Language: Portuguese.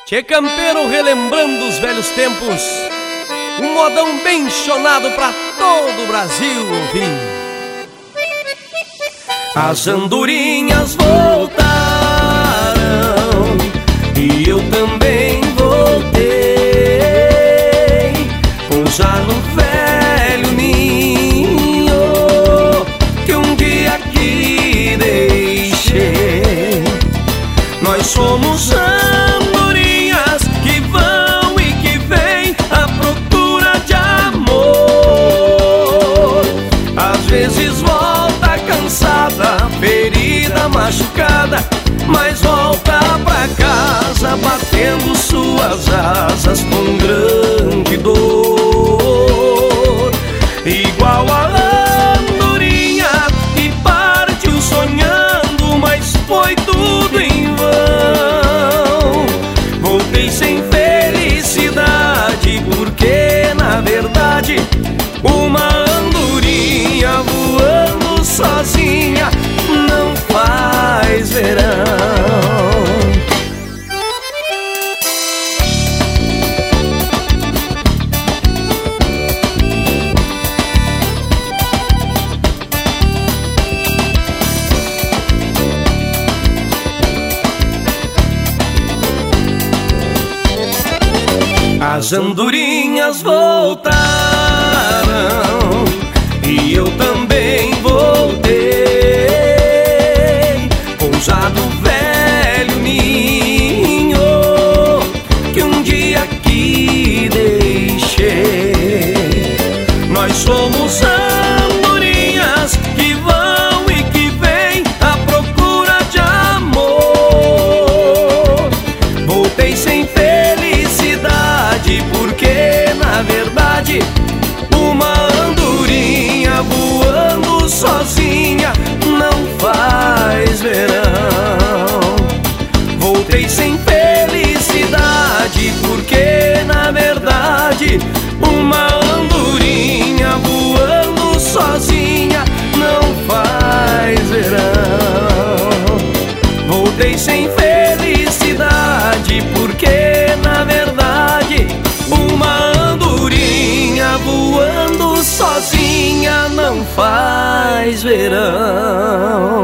Tchê campeiro relembrando os velhos tempos, um modão bem chonado pra todo o Brasil ouvir. As andorinhas voltaram e eu também voltei, pousar no velho ninho que um dia aqui deixei. Nós somos andorinhas que vão e que vêm à procura de amor. Às vezes volta cansada, ferida, machucada, mas volta pra casa batendo suas asas com grande dor. Igual a andorinha que partiu sonhando, mas foi tudo em vão. Voltei sem felicidade, porque na verdade uma andorinha voando sozinha não faz verão. As andorinhas voltaram e eu também voltei, pousar no velho ninho que um dia aqui deixei. Nós somos andorinhas que vão e que vêm à procura de amor. Voltei sem felicidade, porque na verdade uma andorinha voando sozinha não faz verão. Voltei sem felicidade, porque na verdade uma andorinha voando sozinha não faz verão. Voltei sem felicidade, porque na verdade uma andorinha voando sozinha não faz verão.